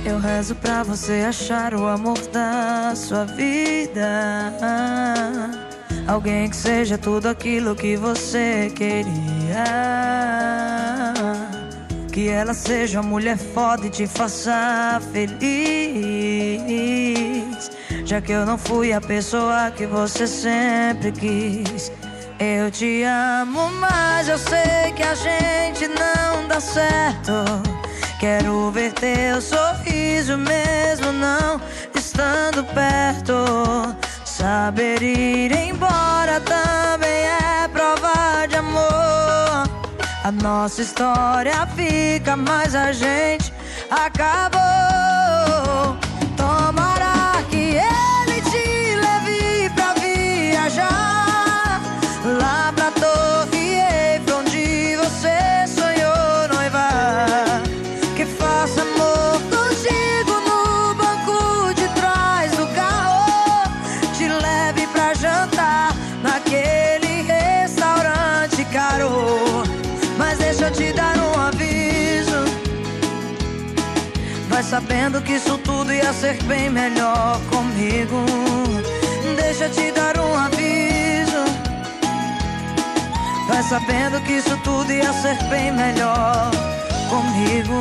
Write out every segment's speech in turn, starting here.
Eu rezo pra você achar o amor da sua vida. Alguém que seja tudo aquilo que você queria. Que ela seja uma mulher foda e te faça feliz. Já que eu não fui a pessoa que você sempre quis. Eu te amo, mas eu sei que a gente não dá certo. Quero ver teu sorriso mesmo não estando perto. Saber ir embora também é prova de amor. A nossa história fica, mas a gente acabou. Tomara que ele te leve pra viajar lá pra Torre Eiffel, onde você sonhou noivar. Que faça amor contigo no banco de trás do carro. Te leve pra jantar naquele restaurante caro. Mas deixa eu te dar um aviso. Vai sabendo que isso tudo ia ser bem melhor comigo. Deixa eu te dar um aviso. Vai sabendo que isso tudo ia ser bem melhor comigo.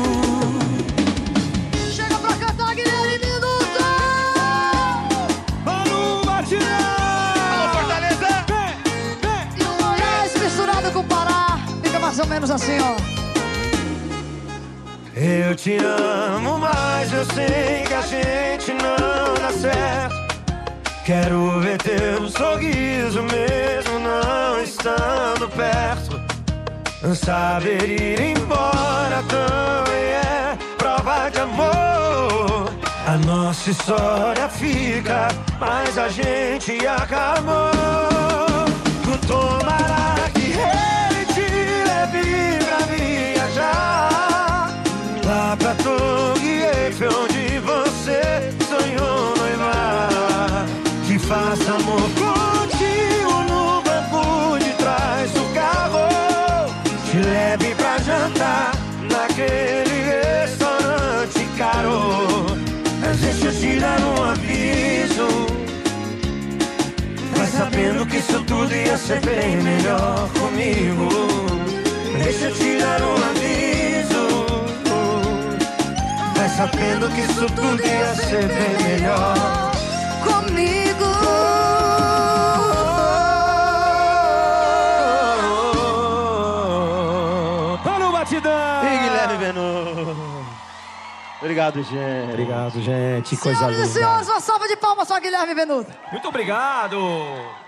Chega pra cantar, Guilherme Minuto! Mano Batidão! Alô, Fortaleza! E o Goiás misturado com o Pará. Fica mais ou menos assim, ó. Eu te amo, mas eu sei que a gente não dá certo. Quero ver teu sorriso mesmo não estando perto. Saber ir embora também é prova de amor. A nossa história fica, mas a gente acabou. Tomara que ele te leve pra viajar lá pra Torre Eiffel, onde você sonhou noivar. Que faça amor contigo no banco de trás do carro. Te leve pra jantar naquele restaurante caro. Mas deixa eu te dar um aviso. Vai sabendo que isso tudo ia ser bem melhor comigo. Deixa eu te dar um aviso. Vai sabendo que isso tudo ia ser bem melhor comigo. Mano Batidão! E Guilherme Venuto. Obrigado, gente. Obrigado, gente. Coisa Senhoras e linda. senhores, uma salva de palmas para Guilherme Venuto. Muito obrigado.